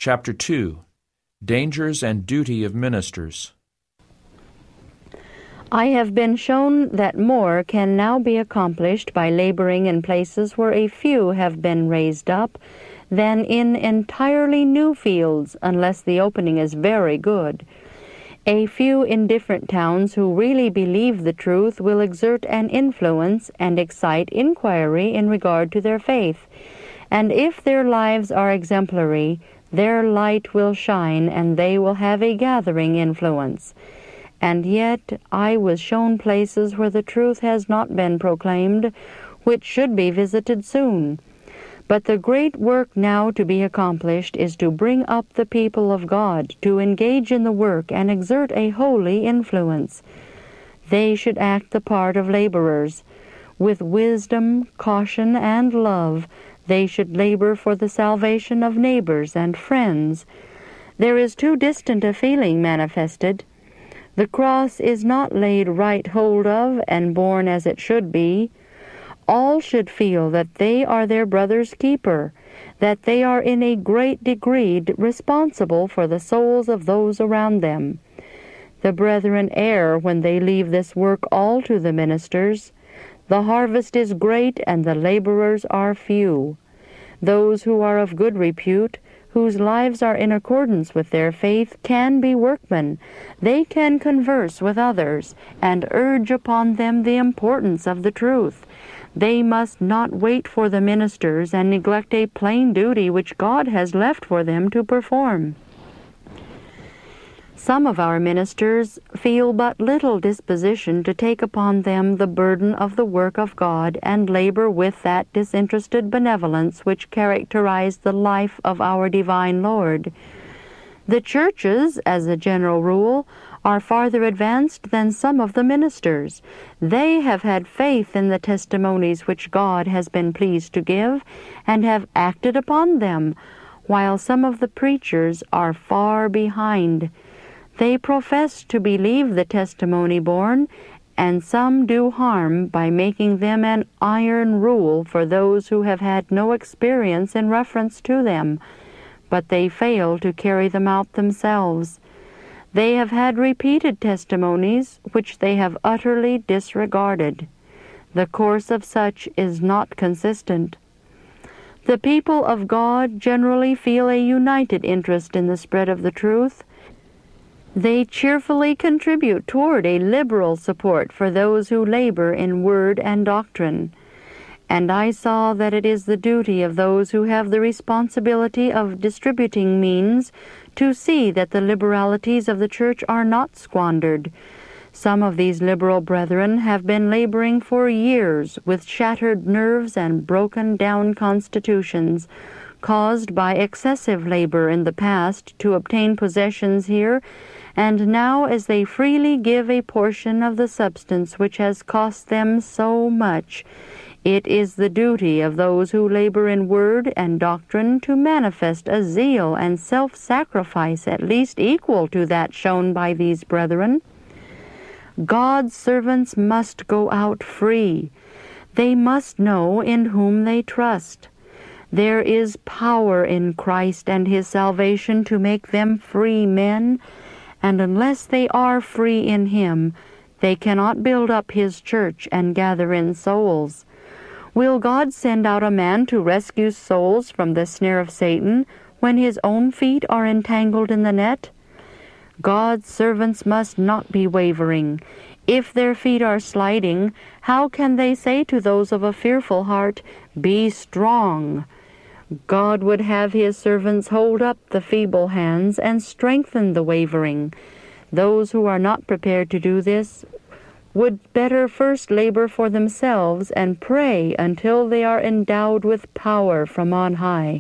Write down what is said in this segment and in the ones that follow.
Chapter 2. Dangers and Duty of Ministers. I have been shown that more can now be accomplished by laboring in places where a few have been raised up than in entirely new fields, unless the opening is very good. A few indifferent towns who really believe the truth will exert an influence and excite inquiry in regard to their faith, and if their lives are exemplary, their light will shine and they will have a gathering influence. And yet I was shown places where the truth has not been proclaimed, which should be visited soon. But the great work now to be accomplished is to bring up the people of God to engage in the work and exert a holy influence. They should act the part of laborers. With wisdom, caution, and love, they should labor for the salvation of neighbors and friends. There is too distant a feeling manifested. The cross is not laid right hold of and borne as it should be. All should feel that they are their brother's keeper, that they are in a great degree responsible for the souls of those around them. The brethren err when they leave this work all to the ministers. The harvest is great and the laborers are few. Those who are of good repute, whose lives are in accordance with their faith, can be workmen. They can converse with others and urge upon them the importance of the truth. They must not wait for the ministers and neglect a plain duty which God has left for them to perform. Some of our ministers feel but little disposition to take upon them the burden of the work of God and labor with that disinterested benevolence which characterized the life of our divine Lord. The churches, as a general rule, are farther advanced than some of the ministers. They have had faith in the testimonies which God has been pleased to give, and have acted upon them, while some of the preachers are far behind. They profess to believe the testimony borne, and some do harm by making them an iron rule for those who have had no experience in reference to them, but they fail to carry them out themselves. They have had repeated testimonies which they have utterly disregarded. The course of such is not consistent. The people of God generally feel a united interest in the spread of the truth. They cheerfully contribute toward a liberal support for those who labor in word and doctrine. And I saw that it is the duty of those who have the responsibility of distributing means to see that the liberalities of the church are not squandered. Some of these liberal brethren have been laboring for years with shattered nerves and broken-down constitutions, caused by excessive labor in the past to obtain possessions here, and now as they freely give a portion of the substance which has cost them so much, it is the duty of those who labor in word and doctrine to manifest a zeal and self-sacrifice at least equal to that shown by these brethren. God's servants must go out free. They must know in whom they trust. There is power in Christ and His salvation to make them free men, and unless they are free in Him, they cannot build up His church and gather in souls. Will God send out a man to rescue souls from the snare of Satan when his own feet are entangled in the net? God's servants must not be wavering. If their feet are sliding, how can they say to those of a fearful heart, "Be strong"? God would have His servants hold up the feeble hands and strengthen the wavering. Those who are not prepared to do this would better first labor for themselves and pray until they are endowed with power from on high.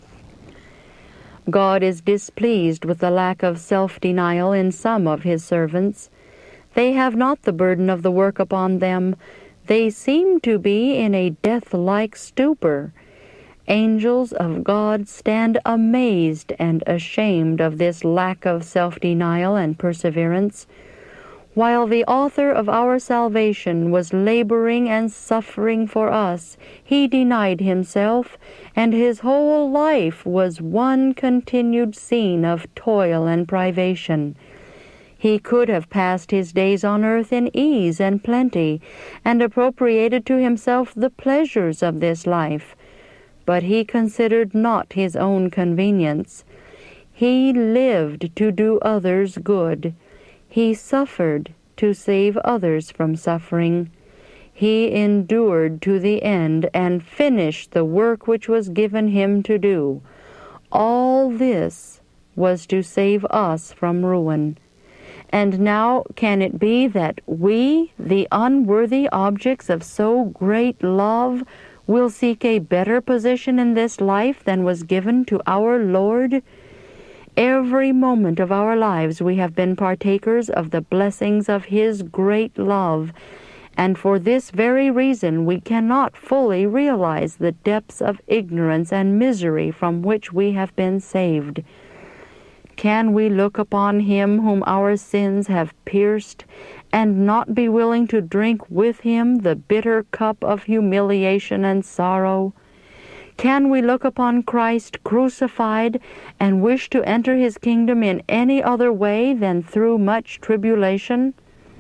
God is displeased with the lack of self-denial in some of His servants. They have not the burden of the work upon them. They seem to be in a death-like stupor. Angels of God stand amazed and ashamed of this lack of self-denial and perseverance. While the author of our salvation was laboring and suffering for us, he denied himself, and his whole life was one continued scene of toil and privation. He could have passed his days on earth in ease and plenty, and appropriated to himself the pleasures of this life. But he considered not his own convenience. He lived to do others good. He suffered to save others from suffering. He endured to the end and finished the work which was given him to do. All this was to save us from ruin. And now can it be that we, the unworthy objects of so great love, will seek a better position in this life than was given to our Lord? Every moment of our lives we have been partakers of the blessings of His great love, and for this very reason we cannot fully realize the depths of ignorance and misery from which we have been saved. Can we look upon Him whom our sins have pierced, and not be willing to drink with Him the bitter cup of humiliation and sorrow? Can we look upon Christ crucified and wish to enter His kingdom in any other way than through much tribulation?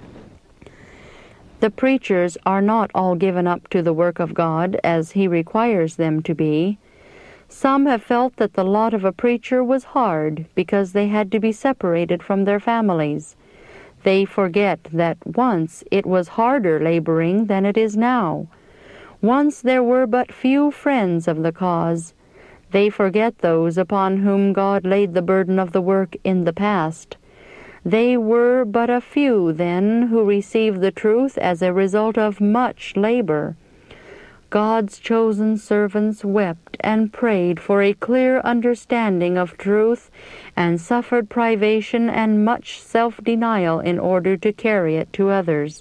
The preachers are not all given up to the work of God as He requires them to be. Some have felt that the lot of a preacher was hard because they had to be separated from their families. They forget that once it was harder laboring than it is now. Once there were but few friends of the cause. They forget those upon whom God laid the burden of the work in the past. They were but a few then who received the truth as a result of much labor. God's chosen servants wept and prayed for a clear understanding of truth, and suffered privation and much self-denial in order to carry it to others.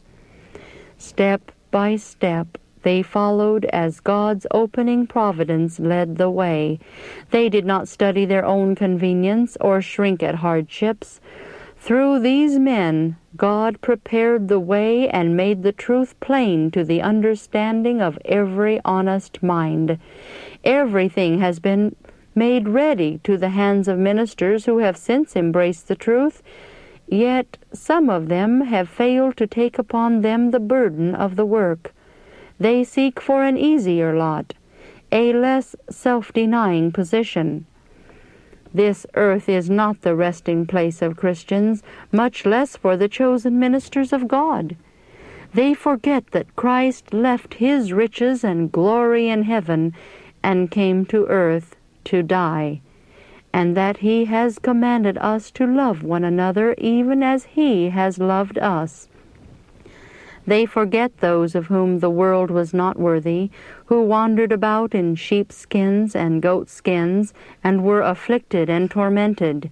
Step by step, they followed as God's opening providence led the way. They did not study their own convenience or shrink at hardships. Through these men, God prepared the way and made the truth plain to the understanding of every honest mind. Everything has been made ready to the hands of ministers who have since embraced the truth, yet some of them have failed to take upon them the burden of the work. They seek for an easier lot, a less self-denying position. This earth is not the resting place of Christians, much less for the chosen ministers of God. They forget that Christ left His riches and glory in heaven and came to earth to die, and that He has commanded us to love one another even as He has loved us. They forget those of whom the world was not worthy, who wandered about in sheepskins and goatskins, and were afflicted and tormented.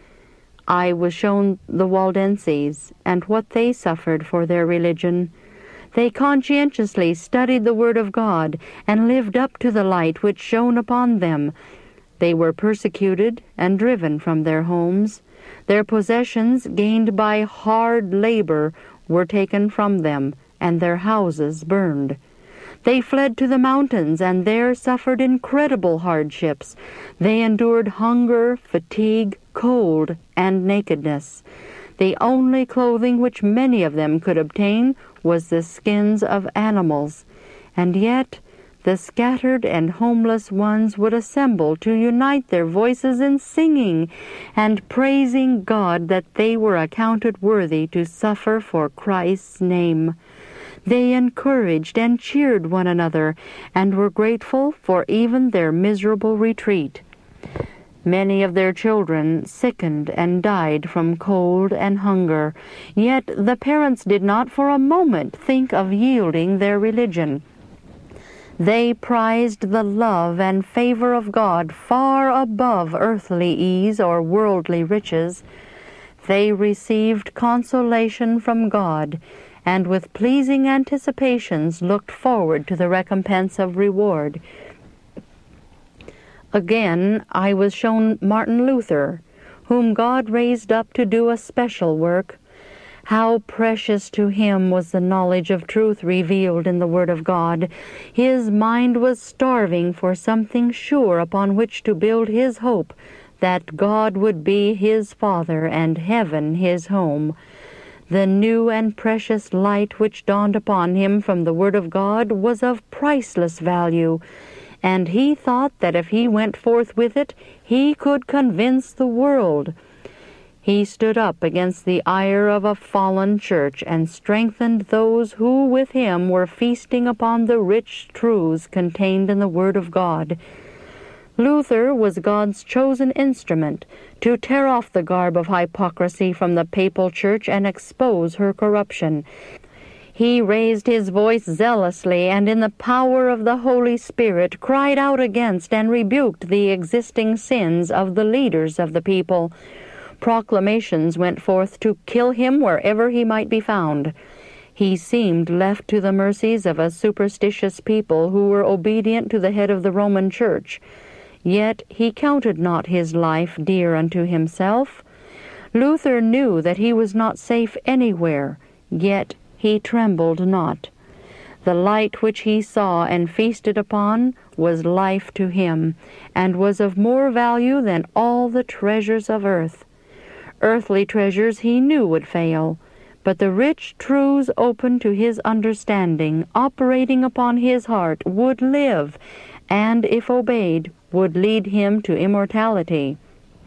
I was shown the Waldenses, and what they suffered for their religion. They conscientiously studied the Word of God, and lived up to the light which shone upon them. They were persecuted and driven from their homes. Their possessions, gained by hard labor, were taken from them, and their houses burned. They fled to the mountains, and there suffered incredible hardships. They endured hunger, fatigue, cold, and nakedness. The only clothing which many of them could obtain was the skins of animals, and yet the scattered and homeless ones would assemble to unite their voices in singing and praising God that they were accounted worthy to suffer for Christ's name. They encouraged and cheered one another, and were grateful for even their miserable retreat. Many of their children sickened and died from cold and hunger, yet the parents did not for a moment think of yielding their religion. They prized the love and favor of God far above earthly ease or worldly riches. They received consolation from God, and with pleasing anticipations looked forward to the recompense of reward. Again, I was shown Martin Luther, whom God raised up to do a special work. How precious to him was the knowledge of truth revealed in the Word of God. His mind was starving for something sure upon which to build his hope that God would be his Father and heaven his home. The new and precious light which dawned upon him from the Word of God was of priceless value, and he thought that if he went forth with it, he could convince the world. He stood up against the ire of a fallen church and strengthened those who with him were feasting upon the rich truths contained in the Word of God. Luther was God's chosen instrument to tear off the garb of hypocrisy from the papal church and expose her corruption. He raised his voice zealously and in the power of the Holy Spirit cried out against and rebuked the existing sins of the leaders of the people. Proclamations went forth to kill him wherever he might be found. He seemed left to the mercies of a superstitious people who were obedient to the head of the Roman Church. Yet he counted not his life dear unto himself. Luther knew that he was not safe anywhere, yet he trembled not. The light which he saw and feasted upon was life to him, and was of more value than all the treasures of earth. Earthly treasures he knew would fail, but the rich truths open to his understanding, operating upon his heart, would live, and, if obeyed, would lead him to immortality.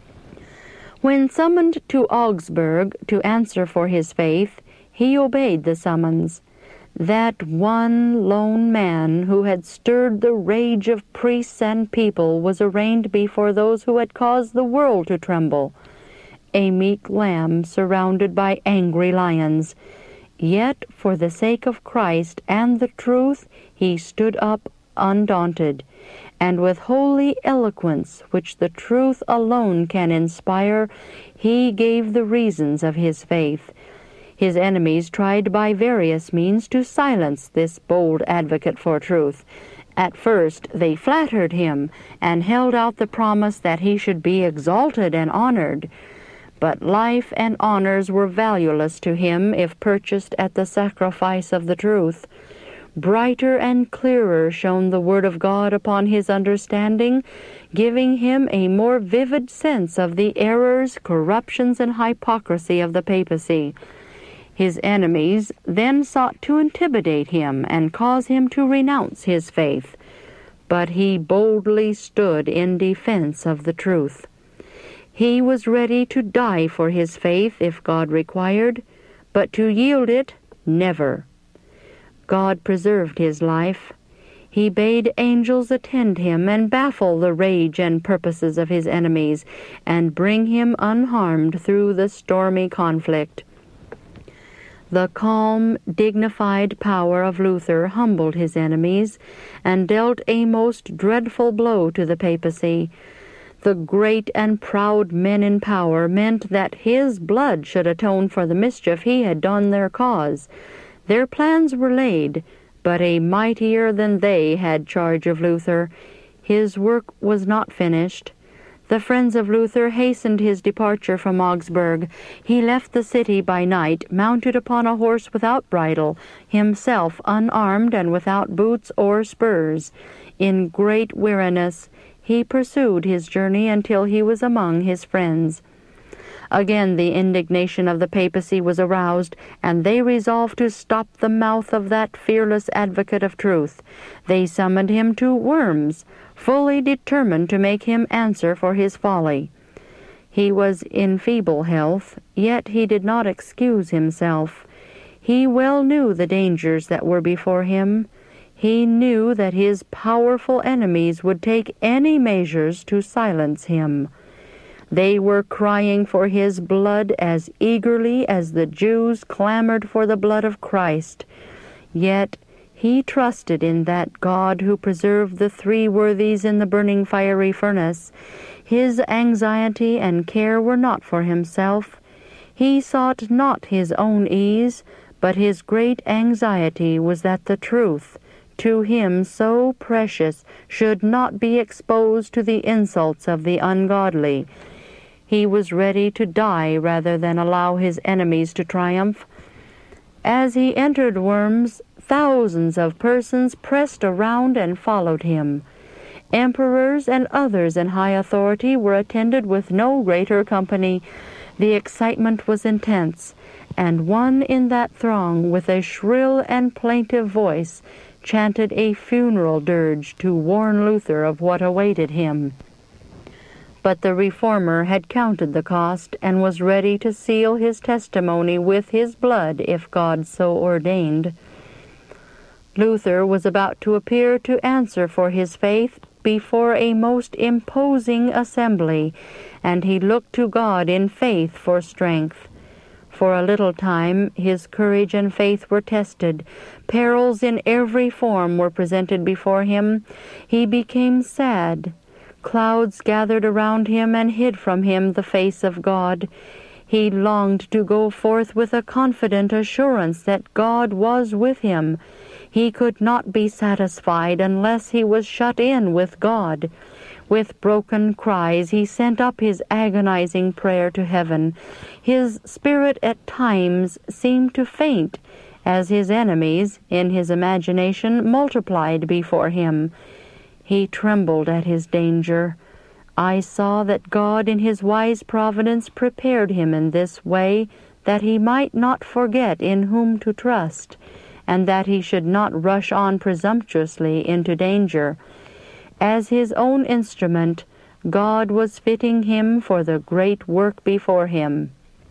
When summoned to Augsburg to answer for his faith, he obeyed the summons. That one lone man who had stirred the rage of priests and people was arraigned before those who had caused the world to tremble, a meek lamb surrounded by angry lions. Yet for the sake of Christ and the truth he stood up undaunted, and with holy eloquence, which the truth alone can inspire, he gave the reasons of his faith. His enemies tried by various means to silence this bold advocate for truth. At first they flattered him and held out the promise that he should be exalted and honored. But life and honors were valueless to him if purchased at the sacrifice of the truth. Brighter and clearer shone the Word of God upon his understanding, giving him a more vivid sense of the errors, corruptions, and hypocrisy of the papacy. His enemies then sought to intimidate him and cause him to renounce his faith, but he boldly stood in defense of the truth. He was ready to die for his faith if God required, but to yield it, never. God preserved his life. He bade angels attend him and baffle the rage and purposes of his enemies, and bring him unharmed through the stormy conflict. The calm, dignified power of Luther humbled his enemies, and dealt a most dreadful blow to the papacy. The great and proud men in power meant that his blood should atone for the mischief he had done their cause. Their plans were laid, but a mightier than they had charge of Luther. His work was not finished. The friends of Luther hastened his departure from Augsburg. He left the city by night, mounted upon a horse without bridle, himself unarmed and without boots or spurs. In great weariness, he pursued his journey until he was among his friends. Again the indignation of the papacy was aroused, and they resolved to stop the mouth of that fearless advocate of truth. They summoned him to Worms, fully determined to make him answer for his folly. He was in feeble health, yet he did not excuse himself. He well knew the dangers that were before him. He knew that his powerful enemies would take any measures to silence him. They were crying for his blood as eagerly as the Jews clamored for the blood of Christ. Yet he trusted in that God who preserved the three worthies in the burning fiery furnace. His anxiety and care were not for himself. He sought not his own ease, but his great anxiety was that the truth, to him so precious, should not be exposed to the insults of the ungodly. He was ready to die rather than allow his enemies to triumph. As he entered Worms, thousands of persons pressed around and followed him. Emperors and others in high authority were attended with no greater company. The excitement was intense, and one in that throng, with a shrill and plaintive voice, chanted a funeral dirge to warn Luther of what awaited him. But the reformer had counted the cost and was ready to seal his testimony with his blood if God so ordained. Luther was about to appear to answer for his faith before a most imposing assembly, and he looked to God in faith for strength. For a little time his courage and faith were tested. Perils in every form were presented before him. He became sad. Clouds gathered around him and hid from him the face of God. He longed to go forth with a confident assurance that God was with him. He could not be satisfied unless he was shut in with God. With broken cries he sent up his agonizing prayer to heaven. His spirit at times seemed to faint, as his enemies, in his imagination, multiplied before him. He trembled at his danger. I saw that God in his wise providence prepared him in this way, that he might not forget in whom to trust, and that he should not rush on presumptuously into danger. As his own instrument, God was fitting him for the great work before him.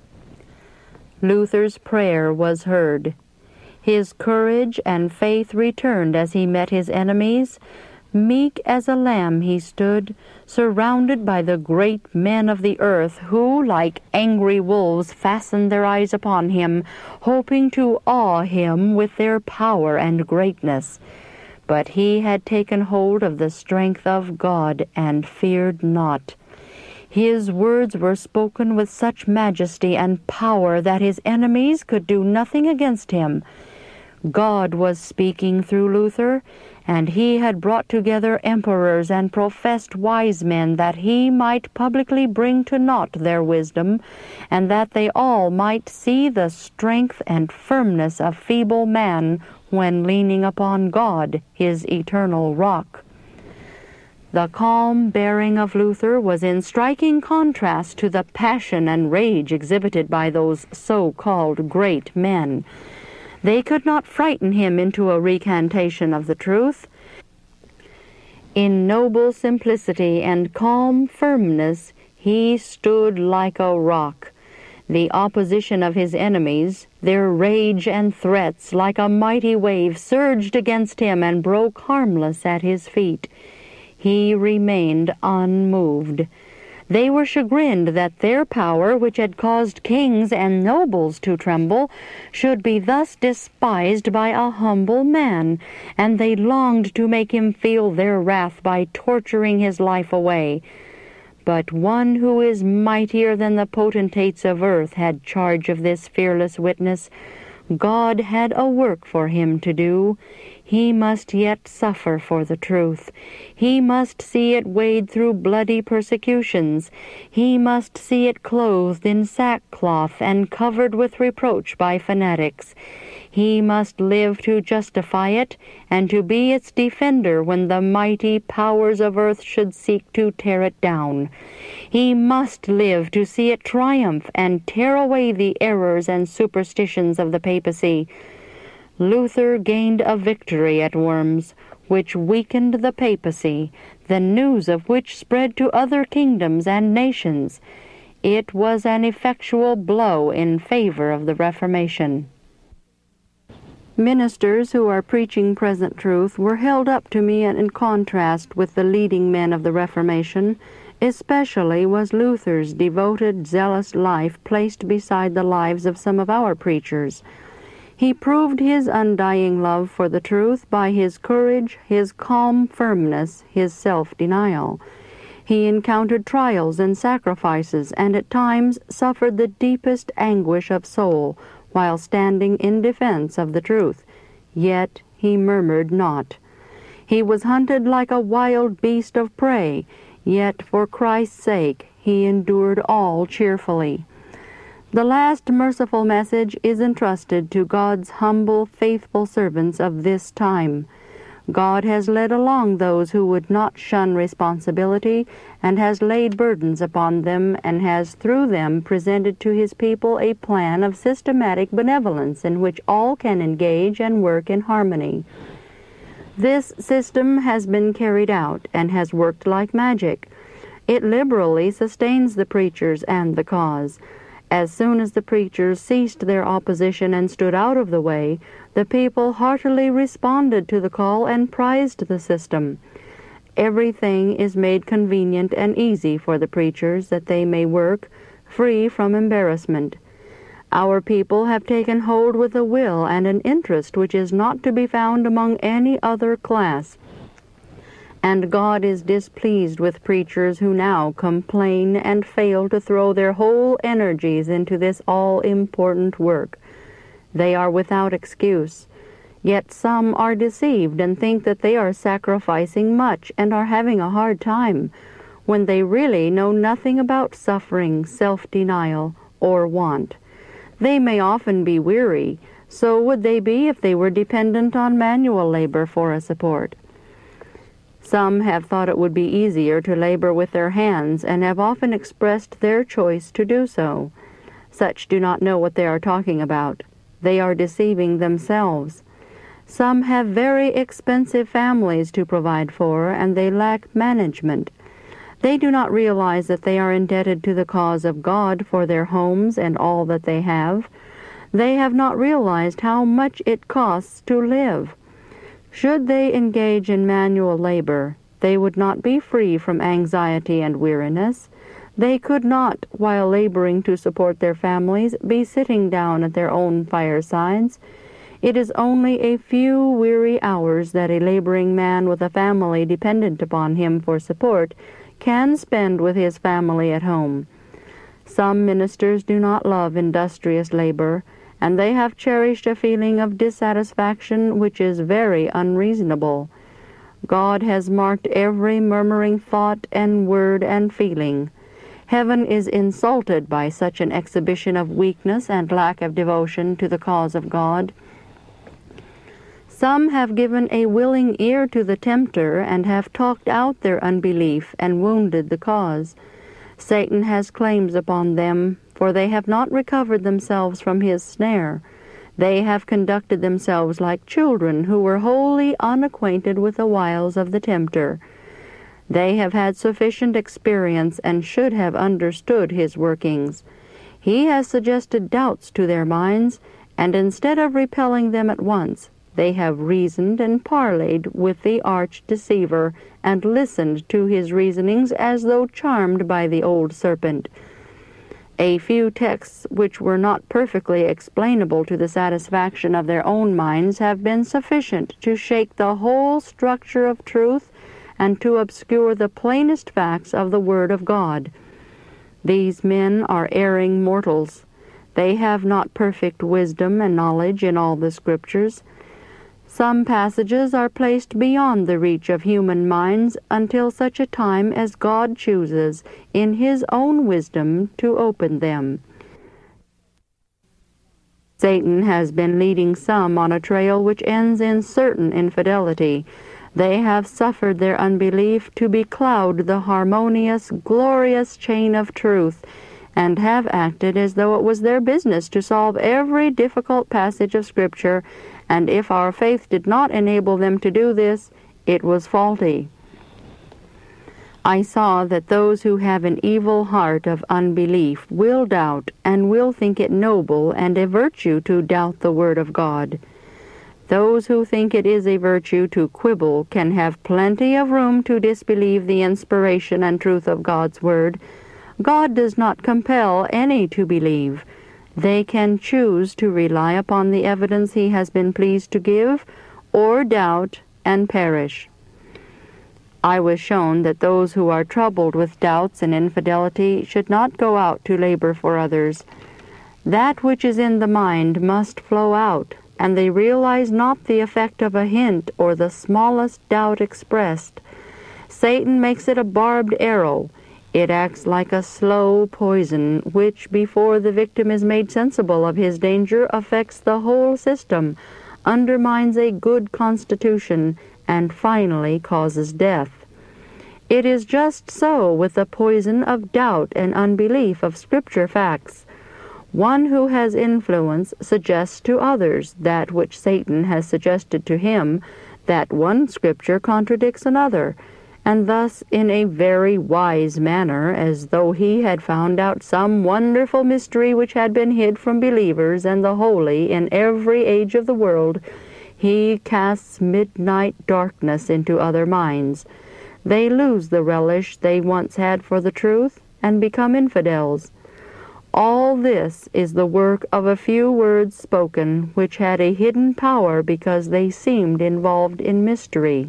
Luther's prayer was heard. His courage and faith returned as he met his enemies. Meek as a lamb he stood, surrounded by the great men of the earth, who, like angry wolves, fastened their eyes upon him, hoping to awe him with their power and greatness. But he had taken hold of the strength of God, and feared not. His words were spoken with such majesty and power that his enemies could do nothing against him. God was speaking through Luther, and he had brought together emperors and professed wise men that he might publicly bring to naught their wisdom, and that they all might see the strength and firmness of feeble man when leaning upon God, his eternal rock. The calm bearing of Luther was in striking contrast to the passion and rage exhibited by those so-called great men. They could not frighten him into a recantation of the truth. In noble simplicity and calm firmness he stood like a rock. The opposition of his enemies, their rage and threats, like a mighty wave, surged against him and broke harmless at his feet. He remained unmoved. They were chagrined that their power, which had caused kings and nobles to tremble, should be thus despised by a humble man, and they longed to make him feel their wrath by torturing his life away. But one who is mightier than the potentates of earth had charge of this fearless witness. God had a work for him to do. He must yet suffer for the truth. He must see it wade through bloody persecutions. He must see it clothed in sackcloth and covered with reproach by fanatics. He must live to justify it, and to be its defender when the mighty powers of earth should seek to tear it down. He must live to see it triumph and tear away the errors and superstitions of the papacy. Luther gained a victory at Worms, which weakened the papacy, the news of which spread to other kingdoms and nations. It was an effectual blow in favor of the Reformation. Ministers who are preaching present truth were held up to me in contrast with the leading men of the Reformation. Especially was Luther's devoted, zealous life placed beside the lives of some of our preachers. He proved his undying love for the truth by his courage, his calm firmness, his self-denial. He encountered trials and sacrifices, and at times suffered the deepest anguish of soul while standing in defense of the truth. Yet he murmured not. He was hunted like a wild beast of prey, yet for Christ's sake he endured all cheerfully. The last merciful message is entrusted to God's humble, faithful servants of this time. God has led along those who would not shun responsibility, and has laid burdens upon them, and has through them presented to his people a plan of systematic benevolence in which all can engage and work in harmony. This system has been carried out and has worked like magic. It liberally sustains the preachers and the cause. As soon as the preachers ceased their opposition and stood out of the way, the people heartily responded to the call and prized the system. Everything is made convenient and easy for the preachers, that they may work free from embarrassment. Our people have taken hold with a will and an interest which is not to be found among any other class. And God is displeased with preachers who now complain and fail to throw their whole energies into this all-important work. They are without excuse. Yet some are deceived and think that they are sacrificing much and are having a hard time, when they really know nothing about suffering, self-denial, or want. They may often be weary. So would they be if they were dependent on manual labor for a support. Some have thought it would be easier to labor with their hands, and have often expressed their choice to do so. Such do not know what they are talking about. They are deceiving themselves. Some have very expensive families to provide for, and they lack management. They do not realize that they are indebted to the cause of God for their homes and all that they have. They have not realized how much it costs to live. Should they engage in manual labor, they would not be free from anxiety and weariness. They could not, while laboring to support their families, be sitting down at their own firesides. It is only a few weary hours that a laboring man with a family dependent upon him for support can spend with his family at home. Some ministers do not love industrious labor, and they have cherished a feeling of dissatisfaction which is very unreasonable. God has marked every murmuring thought and word and feeling. Heaven is insulted by such an exhibition of weakness and lack of devotion to the cause of God. Some have given a willing ear to the tempter, and have talked out their unbelief and wounded the cause. Satan has claims upon them, for they have not recovered themselves from his snare. They have conducted themselves like children who were wholly unacquainted with the wiles of the tempter. They have had sufficient experience and should have understood his workings. He has suggested doubts to their minds, and instead of repelling them at once, they have reasoned and parleyed with the arch deceiver, and listened to his reasonings as though charmed by the old serpent. A few texts which were not perfectly explainable to the satisfaction of their own minds have been sufficient to shake the whole structure of truth and to obscure the plainest facts of the Word of God. These men are erring mortals. They have not perfect wisdom and knowledge in all the Scriptures. Some passages are placed beyond the reach of human minds until such a time as God chooses, in His own wisdom, to open them. Satan has been leading some on a trail which ends in certain infidelity. They have suffered their unbelief to becloud the harmonious, glorious chain of truth, and have acted as though it was their business to solve every difficult passage of Scripture, and if our faith did not enable them to do this, it was faulty. I saw that those who have an evil heart of unbelief will doubt, and will think it noble and a virtue to doubt the Word of God. Those who think it is a virtue to quibble can have plenty of room to disbelieve the inspiration and truth of God's Word. God does not compel any to believe. They can choose to rely upon the evidence He has been pleased to give, or doubt and perish. I was shown that those who are troubled with doubts and infidelity should not go out to labor for others. That which is in the mind must flow out, and they realize not the effect of a hint or the smallest doubt expressed. Satan makes it a barbed arrow. It acts like a slow poison, which, before the victim is made sensible of his danger, affects the whole system, undermines a good constitution, and finally causes death. It is just so with the poison of doubt and unbelief of Scripture facts. One who has influence suggests to others that which Satan has suggested to him, that one Scripture contradicts another, and thus in a very wise manner, as though he had found out some wonderful mystery which had been hid from believers and the holy in every age of the world, he casts midnight darkness into other minds. They lose the relish they once had for the truth, and become infidels. All this is the work of a few words spoken, which had a hidden power because they seemed involved in mystery.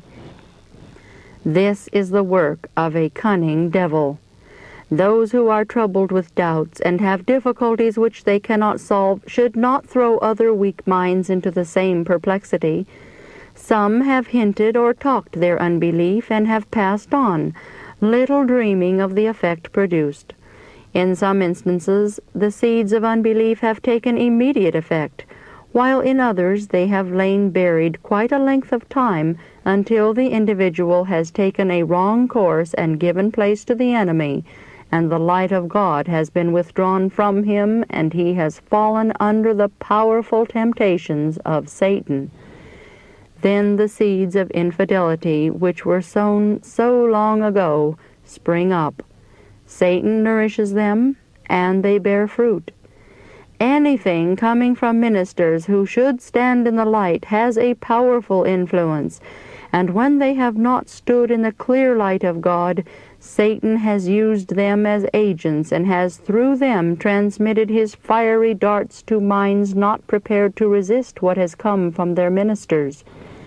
This is the work of a cunning devil. Those who are troubled with doubts and have difficulties which they cannot solve should not throw other weak minds into the same perplexity. Some have hinted or talked their unbelief and have passed on, little dreaming of the effect produced. In some instances, the seeds of unbelief have taken immediate effect, while in others they have lain buried quite a length of time until the individual has taken a wrong course and given place to the enemy, and the light of God has been withdrawn from him, and he has fallen under the powerful temptations of Satan. Then the seeds of infidelity, which were sown so long ago, spring up. Satan nourishes them, and they bear fruit. Anything coming from ministers who should stand in the light has a powerful influence, and when they have not stood in the clear light of God, Satan has used them as agents and has through them transmitted his fiery darts to minds not prepared to resist what has come from their ministers.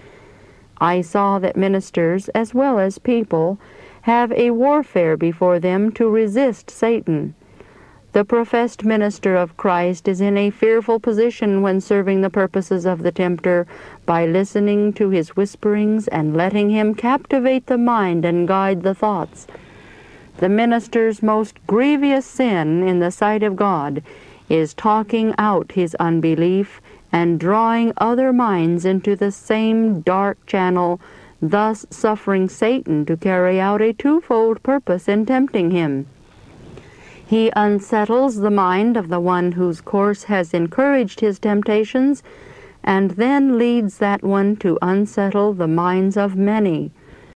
I saw that ministers, as well as people, have a warfare before them to resist Satan. The professed minister of Christ is in a fearful position when serving the purposes of the tempter by listening to his whisperings and letting him captivate the mind and guide the thoughts. The minister's most grievous sin in the sight of God is talking out his unbelief and drawing other minds into the same dark channel, thus suffering Satan to carry out a twofold purpose in tempting him. He unsettles the mind of the one whose course has encouraged his temptations, and then leads that one to unsettle the minds of many.